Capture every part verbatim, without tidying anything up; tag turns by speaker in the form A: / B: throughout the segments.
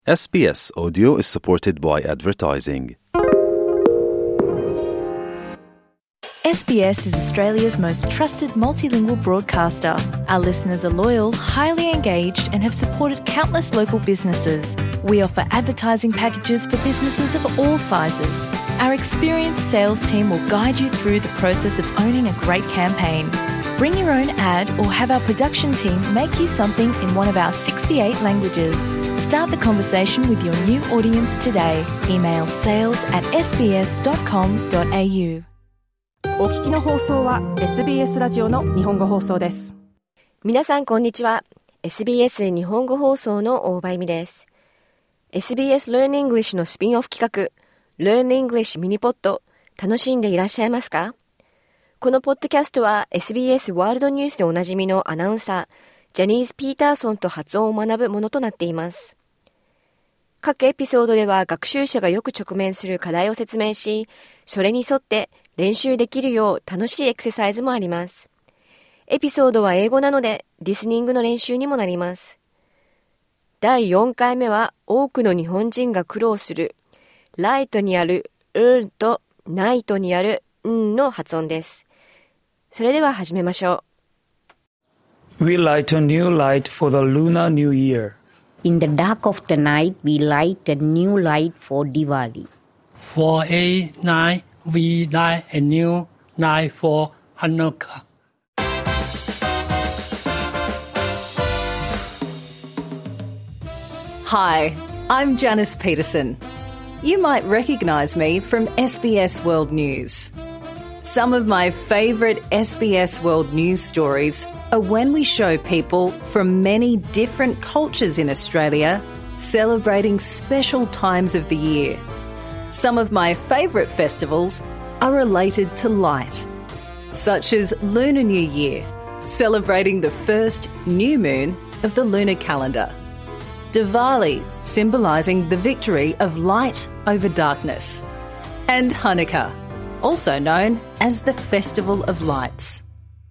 A: S B S Audio is supported by advertising.
B: S B S is Australia's most trusted multilingual broadcaster. Our listeners are loyal, highly engaged, and have supported countless local businesses. We offer advertising packages for businesses of all sizes. Our experienced sales team will guide you through the process of owning a great campaign. Bring your own ad or have our production team make you something in one of our sixty-eight languages. Start the conversation with your new audience today. Email sales at s b s dot com dot a u。
C: お聞きの放送は エスビーエス ラジオの日本語放送です。
D: 皆さんこんにちは。 エスビーエス 日本語放送の大場由美です。 エスビーエス Learn English のスピンオフ企画 Learn English ミニポッド、楽しんでいらっしゃいますか？このポッドキャストは エスビーエス ワールドニュースでおなじみのアナウンサージャニーズ・ピーターソンと発音を学ぶものとなっています。各エピソードでは学習者がよく直面する課題を説明し、それに沿って練習できるよう楽しいエクササイズもあります。エピソードは英語なのでリスニングの練習にもなります。だいよんかいめは多くの日本人が苦労するライトにあるうんとナイトにあるんの発音です。それでは始めましょ
E: う。We light a new light for the Lunar New Year.In
F: the dark of the night, we light a new light for Diwali.
G: For a night, we light a new light for Hanukkah.
H: Hi, I'm Janice Peterson. You might recognise me from S B S World News. Some of my favourite S B S World News stories are when we show people from many different cultures in Australia celebrating special times of the year. Some of my favourite festivals are related to light, such as Lunar New Year, celebrating the first new moon of the lunar calendar. Diwali, symbolising the victory of light over darkness. And Hanukkah, also known as the Festival of Lights.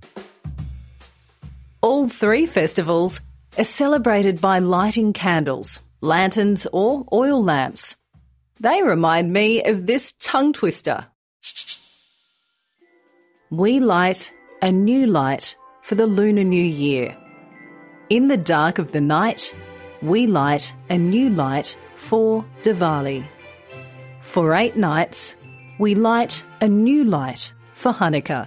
H: All three festivals are celebrated by lighting candles, lanterns or oil lamps. They remind me of this tongue twister. We light a new light for the Lunar New Year. In the dark of the night, we light a new light for Diwali. For eight nights, we light a new light for Hanukkah.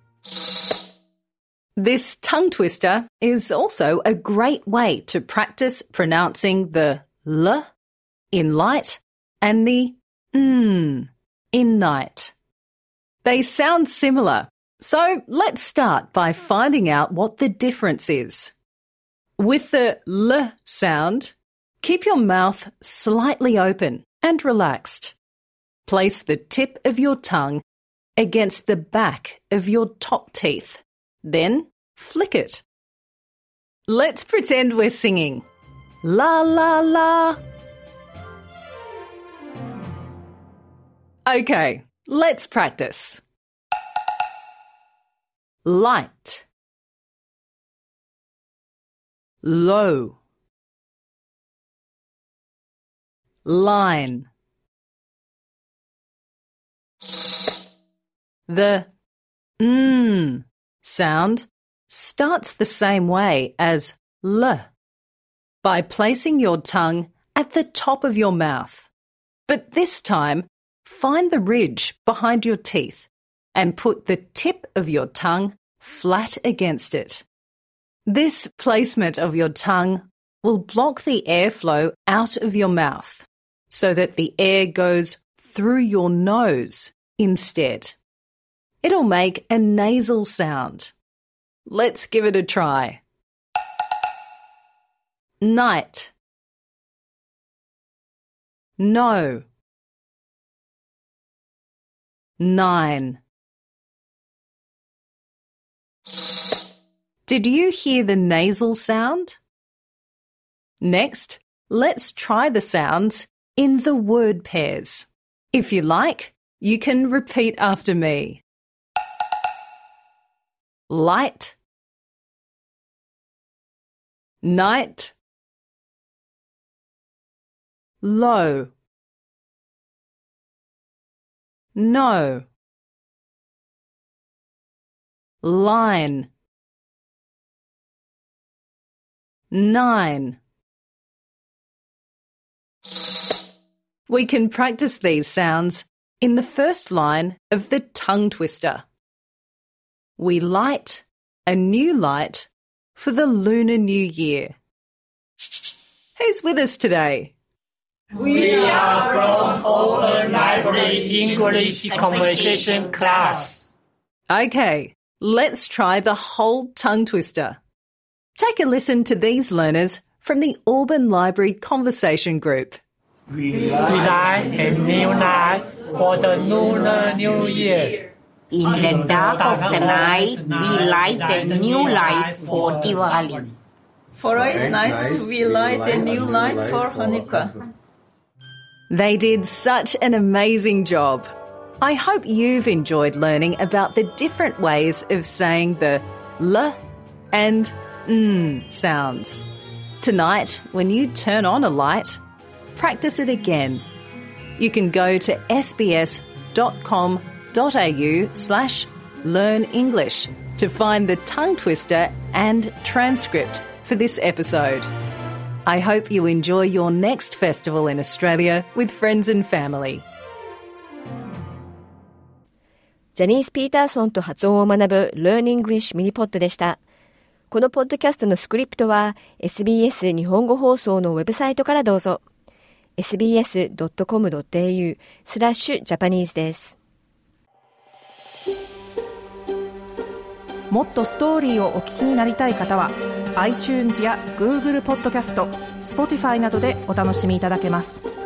H: This tongue twister is also a great way to practice pronouncing the L in light and the N in night. They sound similar, so let's start by finding out what the difference is. With the L sound, keep your mouth slightly open and relaxed. Place the tip of your tongue against the back of your top teeth. Then flick it. Let's pretend we're singing. La la la. Okay, let's practice. Light. Low. Line. The N sound starts the same way as L, by placing your tongue at the top of your mouth. But this time, find the ridge behind your teeth and put the tip of your tongue flat against it. This placement of your tongue will block the airflow out of your mouth so that the air goes through your nose instead. It'll make a nasal sound. Let's give it a try. Night. No. Nine. Did you hear the nasal sound? Next, let's try the sounds in the word pairs. If you like, you can repeat after me. Light, night, low, no, line, nine. We can practice these sounds in the first line of the tongue twister. We light a new light for the Lunar New Year. Who's with us today?
G: We are from Open Library English Conversation class.
H: Okay, let's try the whole tongue twister. Take a listen to these learners from the Auburn Library Conversation Group.
G: We light a new light for the Lunar New Year.
F: In the dark of the night, we light a new light for Diwali.
I: For eight nights, we light a new light for Hanukkah.
H: They did such an amazing job. I hope you've enjoyed learning about the different ways of saying the L and N sounds. Tonight, when you turn on a light, practice it again. You can go to sbs.com.au slash learn English to find the tongue twister and transcript for this episode. I hope you enjoy your next festival in Australia with friends and family.
D: ジャニース・ピーターソンと発音を学ぶ Learn English ミニポッドでした。このポッドキャストのスクリプトは エスビーエス 日本語放送のウェブサイトからどうぞ。sbs.com.au スラッシュジャパニーズです。
C: もっとストーリーをお聞きになりたい方は iTunes や Google ポッドキャスト、Spotify などでお楽しみいただけます。